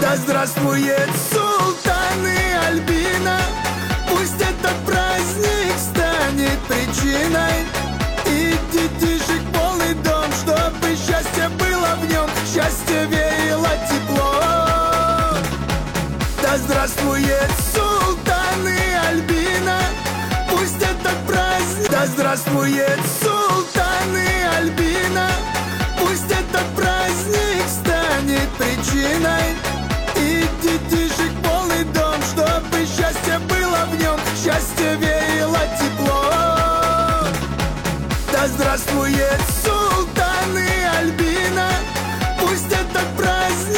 Да здравствует Султан и Альбина, пусть этот праздник станет причиной. И детишек полный дом, чтобы счастье было в нем, счастье веяло тепло. Да здравствует Султан и Альбина, пусть этот праздник. Да здравствует Султан и Альбина, пусть этот праздник станет причиной. И детишек полный дом, чтобы счастье было в нем, счастье веяло тепло. Да здравствует